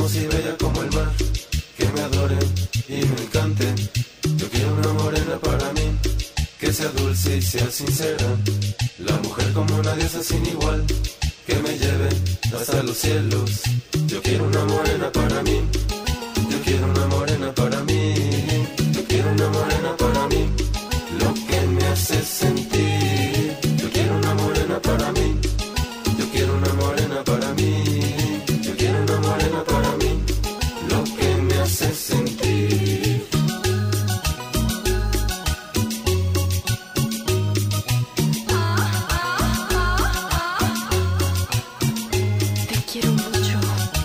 hermosa y bella como el mar, que me adore y me encante. Yo quiero una morena para mí, que sea dulce y sea sincera, la mujer como una diosa sin igual, que me lleve hasta los cielos. Yo quiero una morena para mí, yo quiero una morena para mí, yo quiero una morena para mí, lo que me hace sentir. Yo quiero una morena para mí, yo quiero una morena para mí, yo quiero una morena para mí, lo que me hace sentir. Te quiero mucho.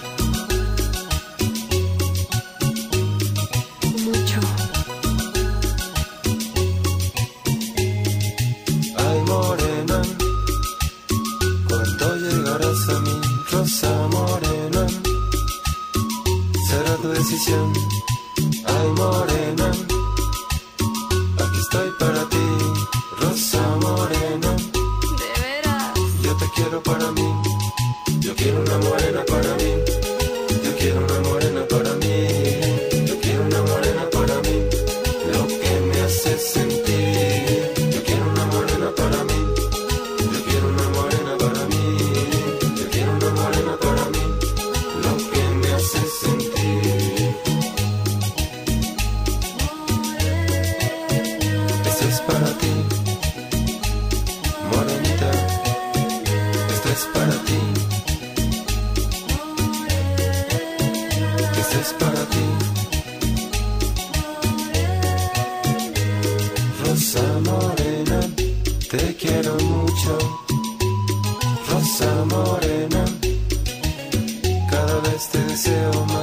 Mucho. Ay, morena, ¿cuándo llegarás a mí? Rosa morena, será tu decisión. Ay, morena, aquí estoy para ti. Rosa morena, De veras. yo te quiero para mí. Yo quiero una morena para mí, yo quiero una morena para mí, yo quiero una morena para mí, lo que me hace sentir. Yo quiero una morena para mí, yo quiero una morena para mí, yo quiero una morena para mí, lo que me hace sentir. Esto es para ti, morenita, esto es para ti. Esto es para ti, Rosa morena, te quiero mucho. Rosa morena, cada vez te deseo más.